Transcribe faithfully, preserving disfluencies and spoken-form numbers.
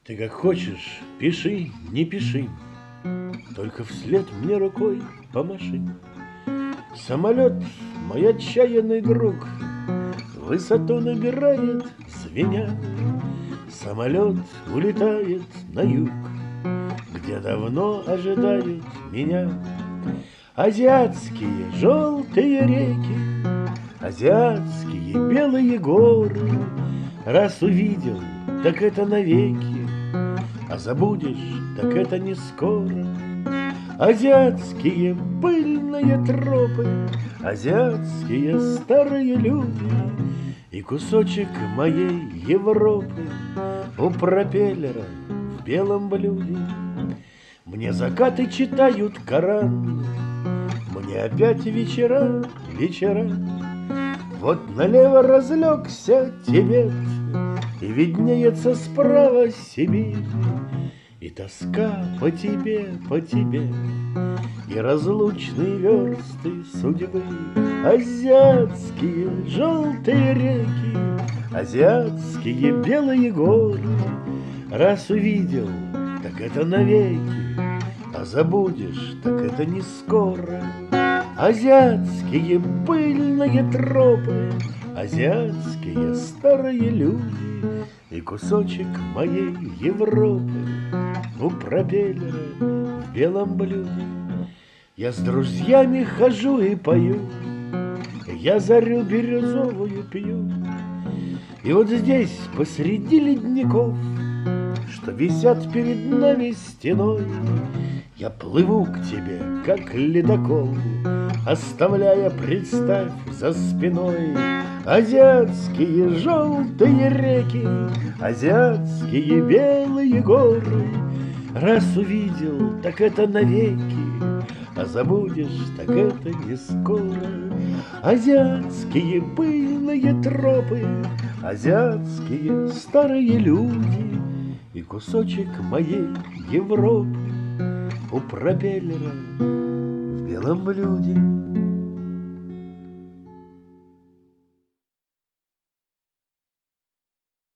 Ты как хочешь, пиши, не пиши, только вслед мне рукой помаши. Самолет, мой отчаянный друг, высоту набирает звеня. Самолет улетает на юг, где давно ожидают меня. Азиатские желтые реки, азиатские белые горы. Раз увидел, так это навеки, а забудешь, так это не скоро. Азиатские пыльные тропы, азиатские старые люди и кусочек моей Европы у пропеллера в белом блюде. Мне закаты читают Коран, мне опять вечера, вечера. Вот налево разлегся Тибет, и виднеется справа Сибирь. И тоска по тебе, по тебе, и разлучные версты судьбы. Азиатские желтые реки, азиатские белые горы. Раз увидел, так это навеки, а забудешь, так это не скоро. Азиатские пыльные тропы, азиатские старые люди и кусочек моей Европы у пропеллера в белом блюде. Я с друзьями хожу и пою, я зарю бирюзовую пью. И вот здесь, посреди ледников, что висят перед нами стеной, я плыву к тебе, как ледокол, оставляя, представь, за спиной азиатские желтые реки, азиатские белые горы. Раз увидел, так это навеки, а забудешь, так это не скоро. Азиатские пыльные тропы, азиатские старые люди и кусочек моей Европы у пропеллера в белом блюде.